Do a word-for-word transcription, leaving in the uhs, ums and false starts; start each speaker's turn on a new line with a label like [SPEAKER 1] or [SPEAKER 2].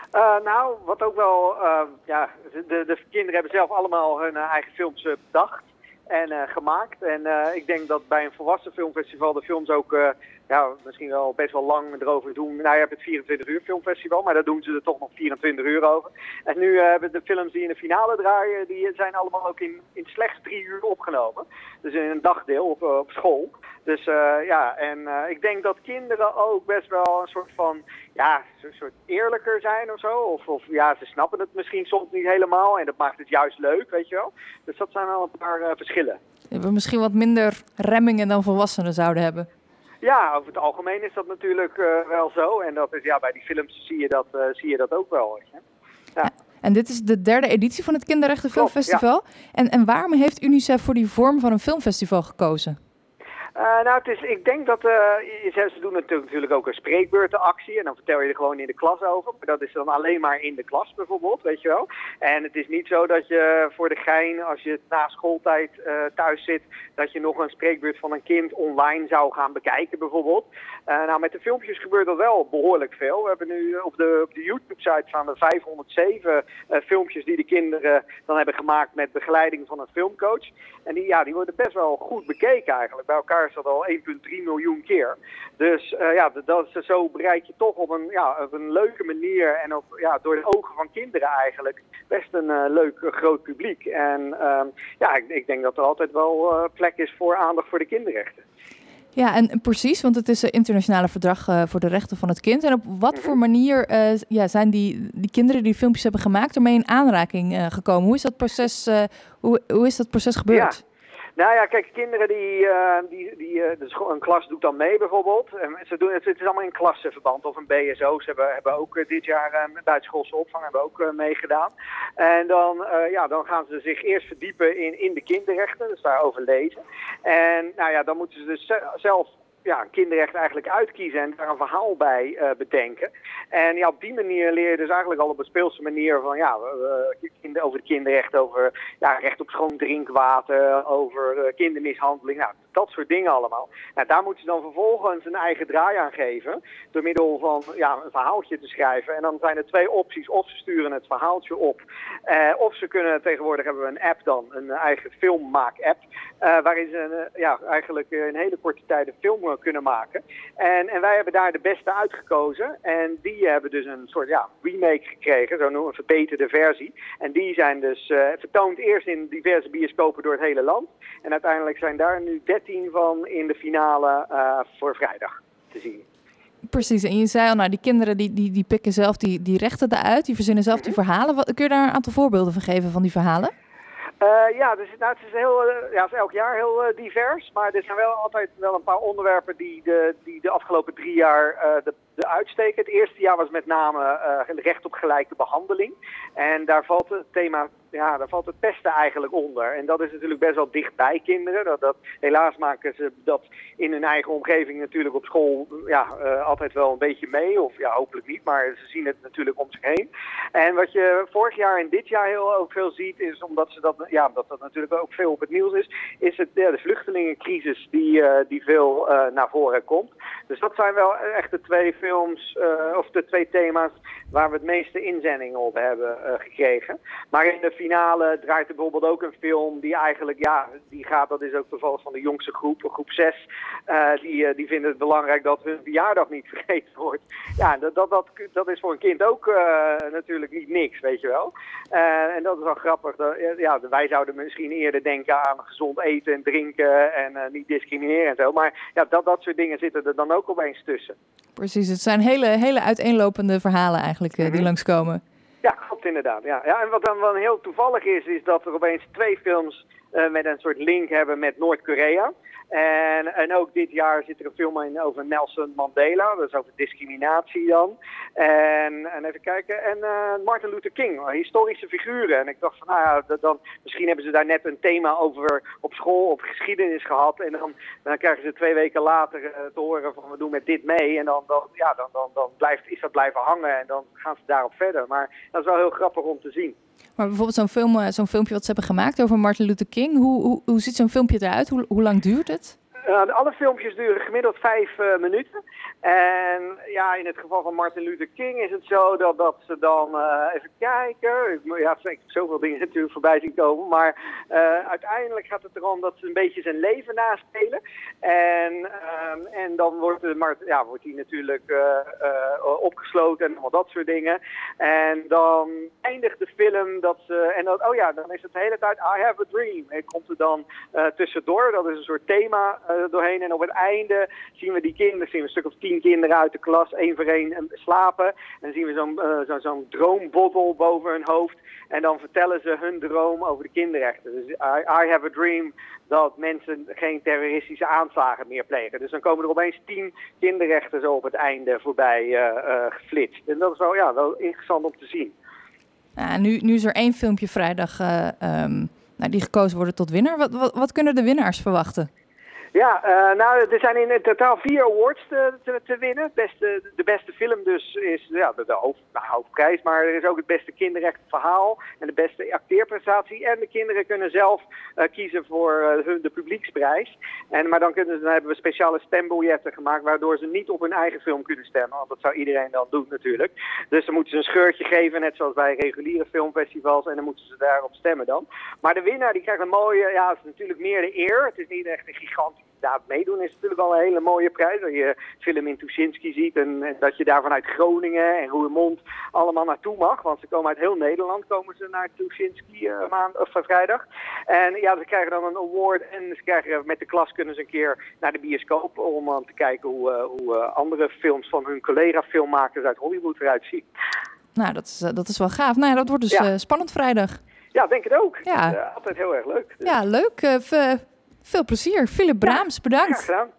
[SPEAKER 1] Uh, nou, wat ook wel, uh, ja, de, de kinderen hebben zelf allemaal hun uh, eigen films uh, bedacht en uh, gemaakt. En uh, ik denk dat bij een volwassen filmfestival de films ook uh, ja, misschien wel best wel lang erover doen. Nou, je hebt het vierentwintig uur filmfestival, maar daar doen ze er toch nog vierentwintig uur over. En nu uh, hebben de films die in de finale draaien, die zijn allemaal ook in, in slechts drie uur opgenomen. Dus in een dagdeel op, op school. Dus uh, ja, en uh, ik denk dat kinderen ook best wel een soort van, ja, een soort eerlijker zijn of zo. Of, of ja, ze snappen het misschien soms niet helemaal en dat maakt het juist leuk, weet je wel. Dus dat zijn wel een paar uh, verschillen.
[SPEAKER 2] We hebben misschien wat minder remmingen dan volwassenen zouden hebben.
[SPEAKER 1] Ja, over het algemeen is dat natuurlijk uh, wel zo. En dat is, ja, bij die films zie je dat, uh, zie je dat ook wel. Weet je. Ja.
[SPEAKER 2] Ja. En dit is de derde editie van het Kinderrechten Filmfestival. Ja. En, en waarom heeft UNICEF voor die vorm van een filmfestival gekozen?
[SPEAKER 1] Uh, nou, het is, ik denk dat uh, ze doen natuurlijk ook een spreekbeurtenactie en dan vertel je er gewoon in de klas over. Maar dat is dan alleen maar in de klas bijvoorbeeld, weet je wel. En het is niet zo dat je voor de gein, als je na schooltijd uh, thuis zit, dat je nog een spreekbeurt van een kind online zou gaan bekijken bijvoorbeeld. Uh, nou, met de filmpjes gebeurt dat wel behoorlijk veel. We hebben nu op de, op de YouTube-site staan er vijfhonderdzeven uh, filmpjes die de kinderen dan hebben gemaakt met begeleiding van een filmcoach. En die, ja, die worden best wel goed bekeken eigenlijk. Bij elkaar is dat al één komma drie miljoen keer. Dus uh, ja, dat is, zo bereik je toch op een, ja, op een leuke manier en op, ja, door de ogen van kinderen eigenlijk best een uh, leuk uh, groot publiek. En uh, ja, ik, ik denk dat er altijd wel uh, plek is voor aandacht voor de kinderrechten.
[SPEAKER 2] Ja, en, en precies, want het is een internationale verdrag uh, voor de rechten van het kind. En op wat mm-hmm. voor manier uh, ja, zijn die, die kinderen die filmpjes hebben gemaakt ermee in aanraking uh, gekomen? Hoe is dat proces, uh, hoe, hoe is dat proces gebeurd?
[SPEAKER 1] Ja. Nou ja, kijk, kinderen die, uh, die, die uh, de school, een klas doet dan mee bijvoorbeeld. En ze doen, het, het is allemaal in klassenverband of een B S O's hebben, hebben ook uh, dit jaar uh, buitenschoolse opvang hebben ook uh, meegedaan. En dan, uh, ja, dan gaan ze zich eerst verdiepen in, in de kinderrechten, dus daarover lezen. En nou ja, dan moeten ze dus zelf ja, kinderrecht eigenlijk uitkiezen en daar een verhaal bij uh, bedenken. En ja, op die manier leer je dus eigenlijk al op een speelse manier van ja, uh, over de kinderrechten, over ja, recht op schoon drinkwater, over uh, kindermishandeling, nou, dat soort dingen allemaal. Nou, daar moeten ze dan vervolgens een eigen draai aan geven door middel van ja, een verhaaltje te schrijven. En dan zijn er twee opties. Of ze sturen het verhaaltje op, uh, of ze kunnen, tegenwoordig hebben we een app dan, een eigen filmmaak-app, uh, waarin ze uh, ja, eigenlijk uh, in hele korte tijd een film kunnen maken. En, en wij hebben daar de beste uitgekozen. En die hebben dus een soort ja, remake gekregen, zo noemen, een verbeterde versie. En die zijn dus uh, vertoond eerst in diverse bioscopen door het hele land. En uiteindelijk zijn daar nu dertien van in de finale uh, voor vrijdag te zien.
[SPEAKER 2] Precies, en je zei al, nou, die kinderen die, die, die pikken zelf die, die rechten eruit, die verzinnen zelf mm-hmm. die verhalen. Wat, kun je daar een aantal voorbeelden van geven van die verhalen?
[SPEAKER 1] Uh, ja, dus, nou, het is heel, uh, ja, het is elk jaar heel uh, divers, maar er zijn wel altijd wel een paar onderwerpen die de, die de afgelopen drie jaar uh, de, de uitsteken. Het eerste jaar was met name uh, recht op gelijke behandeling. En daar valt het thema, ja, daar valt het pesten eigenlijk onder. En dat is natuurlijk best wel dicht bij kinderen. Dat, dat, helaas maken ze dat in hun eigen omgeving natuurlijk op school ja, uh, altijd wel een beetje mee. Of ja, hopelijk niet, maar ze zien het natuurlijk om zich heen. En wat je vorig jaar en dit jaar heel ook veel ziet, is omdat ze dat, ja, dat, dat natuurlijk ook veel op het nieuws is, is het ja, de vluchtelingencrisis die, uh, die veel uh, naar voren komt. Dus dat zijn wel echt de twee films, uh, of de twee thema's waar we het meeste inzendingen op hebben uh, gekregen. Maar in de finale draait er bijvoorbeeld ook een film die eigenlijk, ja, die gaat, dat is ook toevallig van de jongste groep, groep zes, uh, die, uh, die vinden het belangrijk dat hun verjaardag niet vergeten wordt. Ja, dat, dat, dat, dat is voor een kind ook uh, natuurlijk niet niks, weet je wel. Uh, en dat is wel grappig. Dat, ja, wij zouden misschien eerder denken aan gezond eten en drinken en uh, niet discrimineren en zo. Maar ja, dat, dat soort dingen zitten er dan ook opeens tussen.
[SPEAKER 2] Precies, het zijn hele, hele uiteenlopende verhalen eigenlijk uh, die mm-hmm. langskomen.
[SPEAKER 1] Ja, klopt inderdaad. Ja. Ja, en wat dan wel heel toevallig is, is dat er opeens twee films uh, met een soort link hebben met Noord-Korea. En, en ook dit jaar zit er een film in over Nelson Mandela, dat is over discriminatie dan. En, en even kijken, en uh, Martin Luther King, historische figuren. En ik dacht van, nou ja, dat, dan, misschien hebben ze daar net een thema over op school, op geschiedenis gehad. En dan, dan krijgen ze twee weken later uh, te horen van, we doen met dit mee. En dan, dan, ja, dan, dan, dan blijft, is dat blijven hangen en dan gaan ze daarop verder. Maar dat is wel heel grappig om te zien.
[SPEAKER 2] Maar bijvoorbeeld zo'n, film, zo'n filmpje wat ze hebben gemaakt over Martin Luther King. Hoe, hoe, hoe ziet zo'n filmpje eruit? Hoe, hoe lang duurt het?
[SPEAKER 1] Uh, Uh, alle filmpjes duren gemiddeld vijf uh, minuten. En ja, in het geval van Martin Luther King is het zo dat, dat ze dan, uh, even kijken, ik, ja, ik heb zoveel dingen natuurlijk voorbij zien komen, maar uh, uiteindelijk gaat het erom dat ze een beetje zijn leven naspelen. En, um, en dan wordt, de Martin, ja, wordt hij natuurlijk uh, uh, opgesloten en allemaal dat soort dingen. En dan eindigt de film dat ze, en dat, oh ja, dan is het de hele tijd I have a dream. En komt er dan uh, tussendoor, dat is een soort thema uh, doorheen. En op het einde zien we die kinderen, zien we een stuk of tien kinderen uit de klas, één voor één slapen. En dan zien we zo'n uh, zo, zo'n droombottle boven hun hoofd. En dan vertellen ze hun droom over de kinderrechten. Dus I, I have a dream dat mensen geen terroristische aanslagen meer plegen. Dus dan komen er opeens tien kinderrechten zo op het einde voorbij uh, uh, geflitst. En dat is wel, ja, wel interessant om te zien.
[SPEAKER 2] Ja, nu, nu is er één filmpje vrijdag uh, um, nou, die gekozen wordt tot winnaar. Wat, wat, wat kunnen de winnaars verwachten?
[SPEAKER 1] Ja, uh, nou, er zijn in totaal vier awards te, te, te winnen. Beste, de beste film dus is ja, de, de hoofd, nou, hoofdprijs, maar er is ook het beste kinderrecht verhaal en de beste acteerprestatie. En de kinderen kunnen zelf uh, kiezen voor uh, hun, de publieksprijs. En, maar dan, kunnen, dan hebben we speciale stembiljetten gemaakt, waardoor ze niet op hun eigen film kunnen stemmen. Want dat zou iedereen dan doen natuurlijk. Dus dan moeten ze een scheurtje geven, net zoals bij reguliere filmfestivals, en dan moeten ze daarop stemmen dan. Maar de winnaar die krijgt een mooie, ja, het is natuurlijk meer de eer. Het is niet echt een gigantisch daar meedoen is natuurlijk al een hele mooie prijs. Dat je film in Tuschinski ziet en, en dat je daar vanuit Groningen en Roermond allemaal naartoe mag. Want ze komen uit heel Nederland, komen ze naar Tuschinski uh, maand, of uh, vrijdag. En ja, ze krijgen dan een award en ze krijgen met de klas kunnen ze een keer naar de bioscoop om uh, te kijken hoe, uh, hoe uh, andere films van hun collega-filmmakers uit Hollywood eruit zien.
[SPEAKER 2] Nou, dat is, uh, dat is wel gaaf. Nou ja, dat wordt dus ja. uh, spannend vrijdag.
[SPEAKER 1] Ja, denk het ook.
[SPEAKER 2] Ja.
[SPEAKER 1] Uh, altijd heel erg leuk. Dus.
[SPEAKER 2] Ja, leuk. Uh, v- Veel plezier. Philip Braams,
[SPEAKER 1] ja,
[SPEAKER 2] bedankt.
[SPEAKER 1] Graag gedaan.